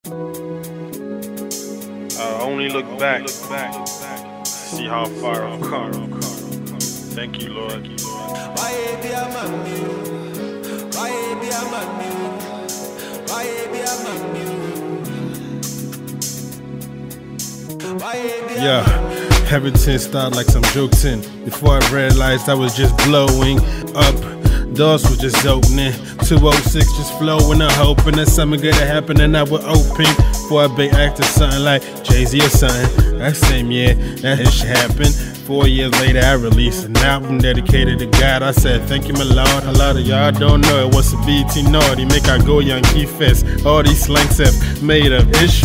Only look back, see how far I've come. Thank you, Lord. Yeah, everything started like some jokes in. Before I realized I was just blowing up. Doors was just opening, 206 just flowing, I'm hoping that something good to happen and I would open. Before I been acting something like Jay-Z or something. That same year, that shit happened. 4 years later, I released an album dedicated to God. I said, thank you, my Lord. A lot of y'all don't know it was a BT naughty. Make I go Young Key Fest. All these slang sets made of ish.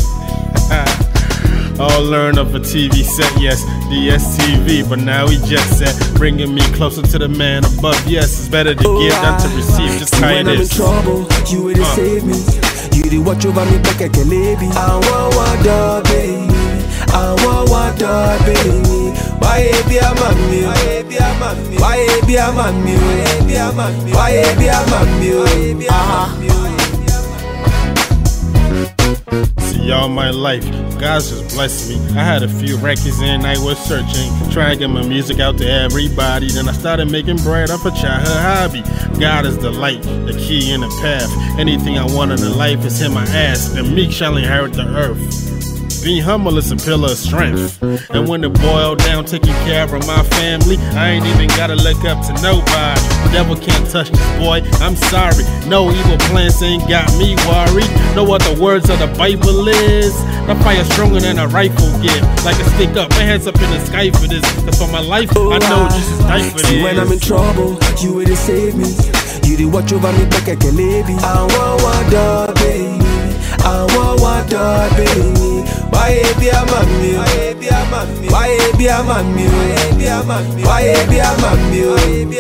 All learned of a TV set, yes, DSTV, but now we just set, bringing me closer to the man above. Yes, it's better to give than to receive. Just when I'm in trouble, you will save me. You did watch over me back at baby. I want water, baby. I want water, baby. Why be a mommy? Why be a mommy? Why be a mommy? Why be a mommy? See, all my life, God's just blessed me. I had a few records and I was searching, trying to get my music out to everybody. Then I started making bread up a childhood hobby. God is the light, the key in the path. Anything I want in the life is Him I ask. The meek shall inherit the earth. Being humble is a pillar of strength. And when it boiled down, taking care of my family, I ain't even gotta look up to nobody. The devil can't touch this boy, I'm sorry. No evil plans ain't got me worried. Know what the words of the Bible is? The fire stronger than a rifle give. Like a stick up, my hands up in the sky for this. Cause for my life, I know Jesus died for this. When I'm in trouble, you will save me. You did watch over me back at baby. I want water, baby. I want water, baby. Why be a mommy? Why be a mommy? Why be a mommy? Why be a mommy?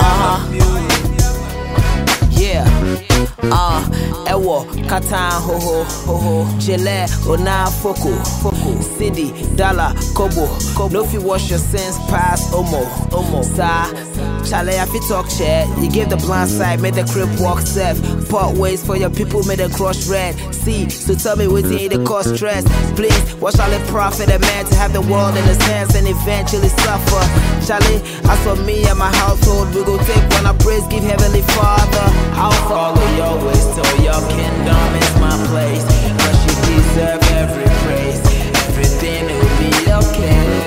Yeah. Ewo, Katan, ho ho ho ho, Jele, Ona, Foko, City, Dollar, Kobo, no fi wash your sins past Omo, Sa, Chale, if you talk shit, you give the blind side, make the crib walk safe, part ways for your people, make the cross red, see, so tell me what's in the cause stress, please, what shall it profit a man to have the world in his hands and eventually suffer, Chale, as for me and my household, we go take one I praise, give Heavenly Father, I'll follow your ways till your kingdom is my place, cause you deserve every praise, everything will be okay.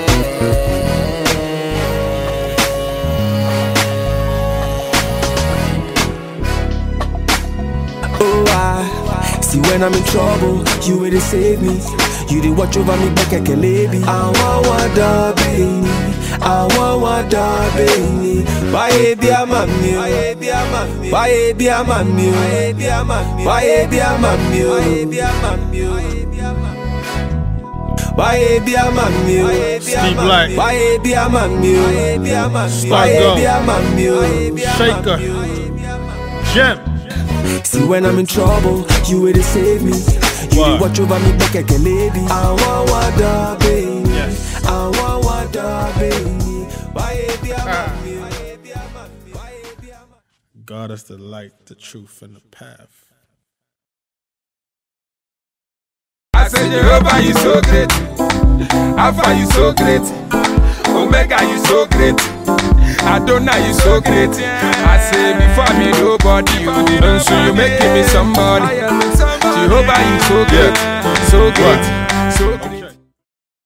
Oh, I see when I'm in trouble, you will save me. You did watch over me back at baby. I want water, baby. I want water, baby. Why be a mommy? Why be a mommy? Why be a mommy? Why be a mommy? Why be a mommy? Why be a mommy? Why be a mommy? Steve Black. Why be a mommy? Why be a mommy? Why be a mommy? Shaker, Gem. See when I'm in trouble, you will save me. You will watch over me back at baby. I want water, baby. Yes. I want water, baby. Why be a mommy? God is the light, the truth, and the path. I say Jehovah, you so great. Alpha, you so great. Omega, you so great. Adonai, you so great. I say before me nobody, and so you making me somebody. Jehovah, you so great, so great, so great.